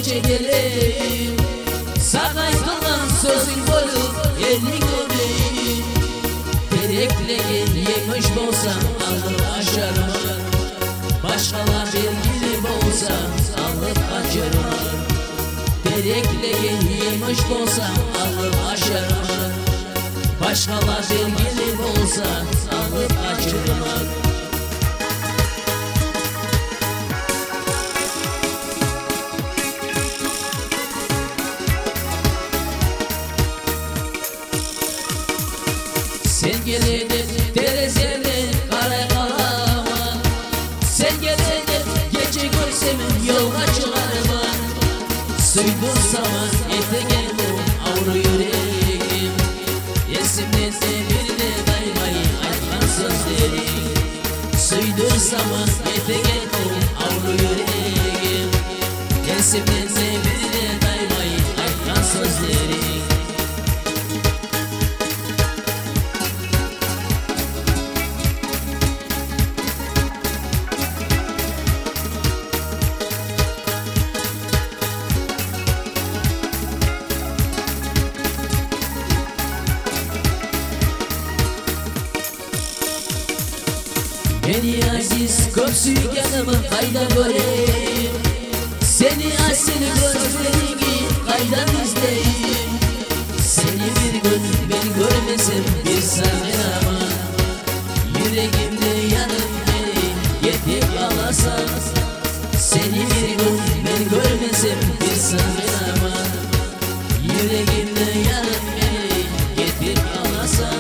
gece geleyim. Sana kalan sözün boyu elini göreyim. Terekleyin yemiş bolsam alıp aşarım. Başkalar bilgili bolsam alıp açarım. Terekleyin yemiş bolsam alıp aşarım. Başkalar bilgili bolsam alıp açarım. Sen geledin terezene kara kalama. Sen geledin gece görsem yolga çıkarma. Suydun zaman etegen bu avru yüreğim. Yesimden sevirde daymayı aytkan sözlerim. Suydun zaman etegen bu avru yüreğim. Yesimden sevirde daymayı aytkan sözlerim. Beni aziz köpsüygenimi kayda göreyim. Seni asili gözlerini kaydan izleyeyim. Seni bir gün ben görmesem bir saniye ama yüreğimde yanıp beni yetip alasan. Seni bir gün ben görmesem bir saniye ama yüreğimde yanıp beni yetip alasan.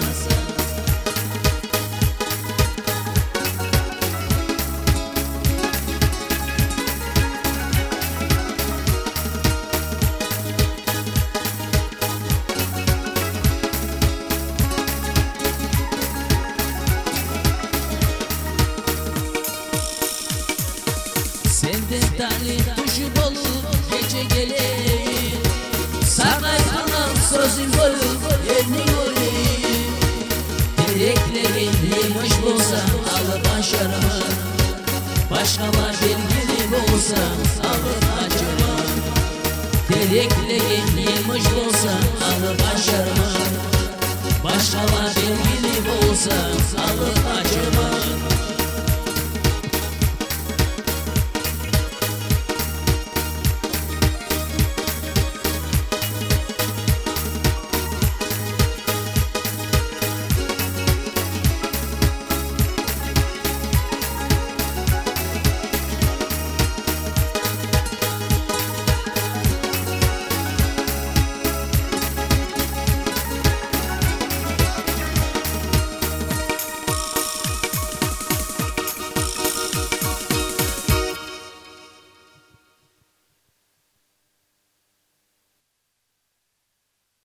Senden talih düşüp olup gece geleyim. Sana kalan sözün boyu elini göreyim. Tereklerin yemiş bolsam alıp aşarım. Başkalar bilgili bolsam alıp açarım. Tereklerin yemiş bolsam alıp aşarım. Başkalar bilgili bolsam alıp açarım.